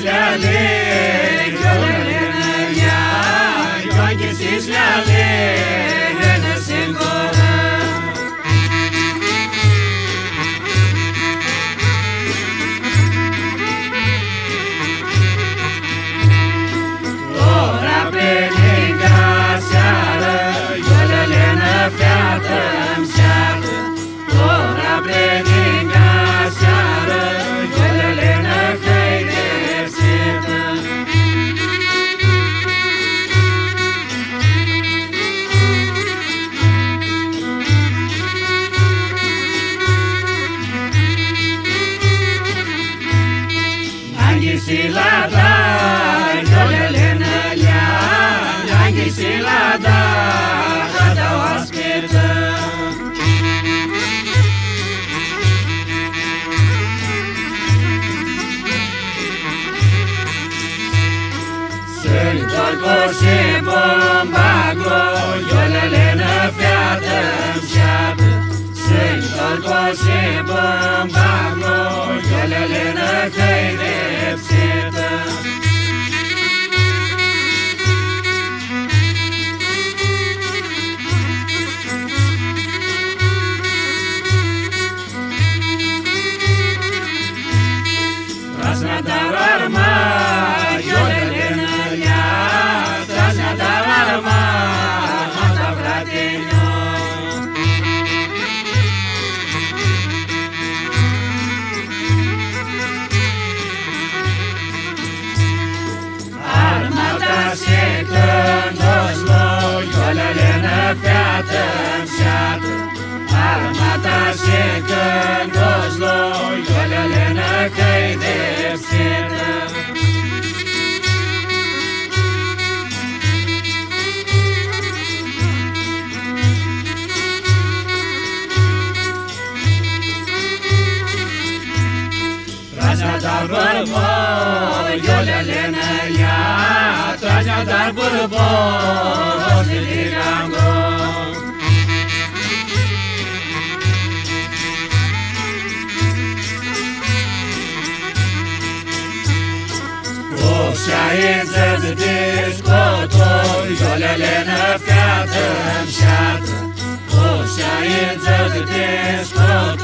sislele, jolele në ja, gjojnë sislele, në singore. Ora pleninga seară, jolele në fiată îmi seară. Ora pleninga seară, jolele në fejde epsită. Anghi si la da, jolele në lea, anghi si la da oaspete. Să-i întorc o și bombaglo, jolele në fiată îmi șeapă. Să-i întorc o și bombaglo, jolele në fejde epsită. Trasna-dar arma, jolele në lea, trasna-dar arma, mata frate-njo. Armata se când-o-slo, jolele në fiată îmi seată. Armata se când-o-slo, jolele në fejde epsită. Trasna-dar bărbo, jolele në lea, trasna-dar bărbo, ostiligango. Oșa-i zăză discotoi, jolele në fiată îmi șeată. Oșa-i zăză discotoi,